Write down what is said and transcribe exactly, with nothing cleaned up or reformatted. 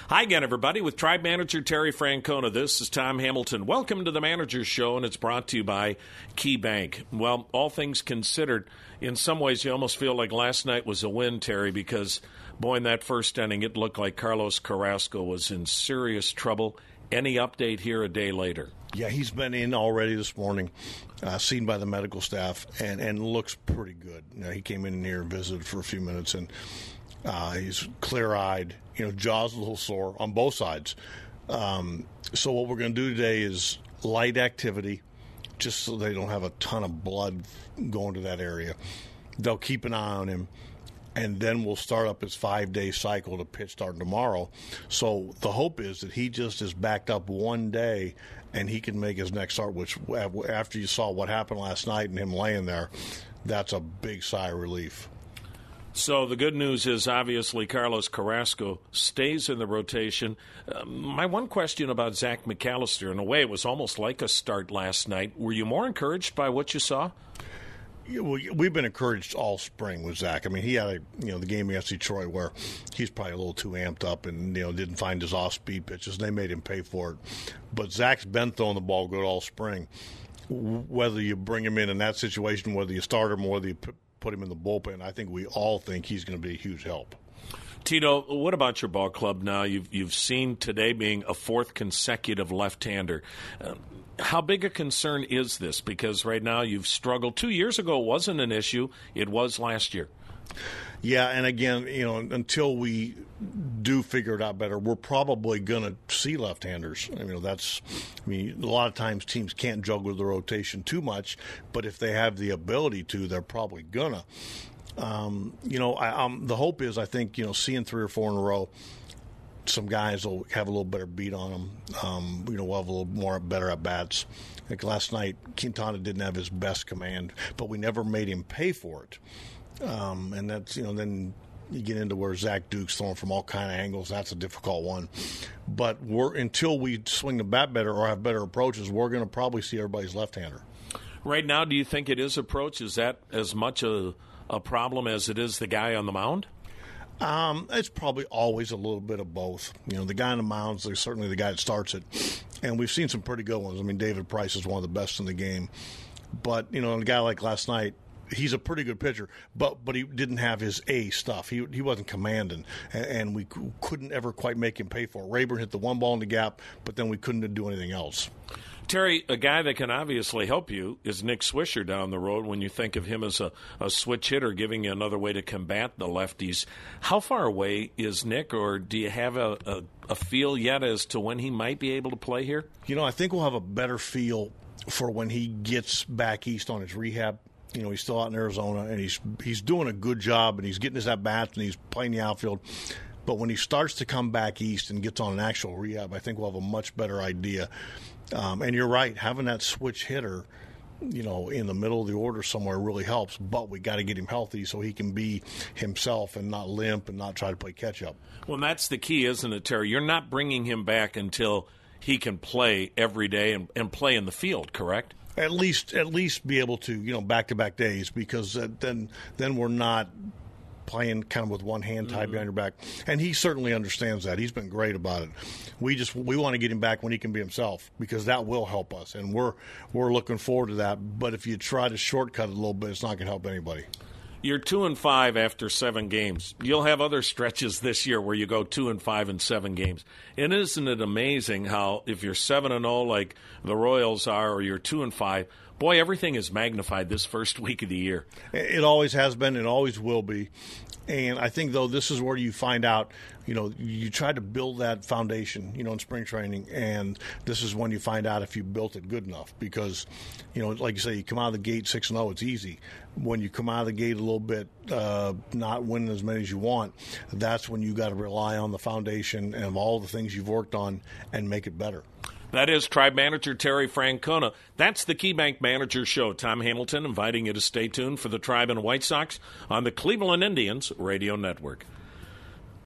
Hi again, everybody, with Tribe Manager Terry Francona. This is Tom Hamilton. Welcome to the Manager's Show, and it's brought to you by KeyBank. Well, all things considered, in some ways you almost feel like last night was a win, Terry, because, boy, in that first inning, it looked like Carlos Carrasco was in serious trouble. Any update here a day later? Yeah, he's been in already this morning, uh, seen by the medical staff, and, and looks pretty good. You know, he came in here and visited for a few minutes, and uh, he's clear-eyed. You know, jaw's a little sore on both sides. Um, so what we're going to do today is light activity, just so they don't have a ton of blood going to that area. They'll keep an eye on him, and then we'll start up his five-day cycle to pitch starting tomorrow. So the hope is that he just is backed up one day and he can make his next start, which after you saw what happened last night and him laying there, that's a big sigh of relief. So the good news is obviously Carlos Carrasco stays in the rotation. Uh, my one question about Zach McAllister, in a way, it was almost like a start last night. Were you more encouraged by what you saw? Yeah, well, we've been encouraged all spring with Zach. I mean, he had a, you know the game against Detroit where he's probably a little too amped up and you know didn't find his off-speed pitches. And they made him pay for it. But Zach's been throwing the ball good all spring. Whether you bring him in in that situation, whether you start him, or whether you put put him in the bullpen, I think we all think he's going to be a huge help. Tito, what about your ball club now? You've you've seen today being a fourth consecutive left-hander. Uh, how big a concern is this? Because right now you've struggled. Two years ago it wasn't an issue. It was last year. Yeah, and again, you know, until we do figure it out better, we're probably going to see left-handers. I mean, that's, I mean, a lot of times teams can't juggle the rotation too much, but if they have the ability to, they're probably gonna. Um, you know, I, um, the hope is, I think, you know, seeing three or four in a row, some guys will have a little better beat on them. Um, you know, we'll have a little more better at bats. Like last night, Quintana didn't have his best command, but we never made him pay for it. Um, and that's, you know, then you get into where Zach Duke's throwing from all kind of angles. That's a difficult one. But we're until we swing the bat better or have better approaches, we're going to probably see everybody's left-hander. Right now, do you think it is approach? Is that as much a, a problem as it is the guy on the mound? Um, it's probably always a little bit of both. You know, the guy on the mounds, there's certainly the guy that starts it. And we've seen some pretty good ones. I mean, David Price is one of the best in the game. But, you know, a guy like last night, he's a pretty good pitcher, but but he didn't have his A stuff. He he wasn't commanding, and, and we couldn't ever quite make him pay for it. Rayburn hit the one ball in the gap, but then we couldn't do anything else. Terry, a guy that can obviously help you is Nick Swisher down the road when you think of him as a, a switch hitter, giving you another way to combat the lefties. How far away is Nick, or do you have a, a, a feel yet as to when he might be able to play here? You know, I think we'll have a better feel for when he gets back east on his rehab. You know, he's still out in Arizona, and he's he's doing a good job, and he's getting his at-bats, and he's playing the outfield. But when he starts to come back east and gets on an actual rehab, I think we'll have a much better idea. Um, and you're right, having that switch hitter, you know, in the middle of the order somewhere really helps. But we got to get him healthy so he can be himself and not limp and not try to play catch-up. Well, that's the key, isn't it, Terry? You're not bringing him back until he can play every day and, and play in the field, correct? At least, at least be able to, you know, back-to-back days, because uh, then, then we're not playing kind of with one hand tied mm-hmm. behind your back. And he certainly understands that. He's been great about it. We just we want to get him back when he can be himself, because that will help us, and we're we're looking forward to that. But if you try to shortcut it a little bit, it's not going to help anybody. You're two and five after seven games. You'll have other stretches this year where you go two and five in seven games. And isn't it amazing how if you're seven and zero like the Royals are, or you're two and five, boy, everything is magnified this first week of the year. It always has been, and always will be. And I think, though, this is where you find out, you know, you try to build that foundation, you know, in spring training, and this is when you find out if you built it good enough. Because, you know, like you say, you come out of the gate six and oh, it's easy. When you come out of the gate a little bit, uh, not winning as many as you want, that's when you got to rely on the foundation and all the things you've worked on and make it better. That is Tribe Manager Terry Francona. That's the KeyBank Manager Show. Tom Hamilton inviting you to stay tuned for the Tribe and White Sox on the Cleveland Indians Radio Network.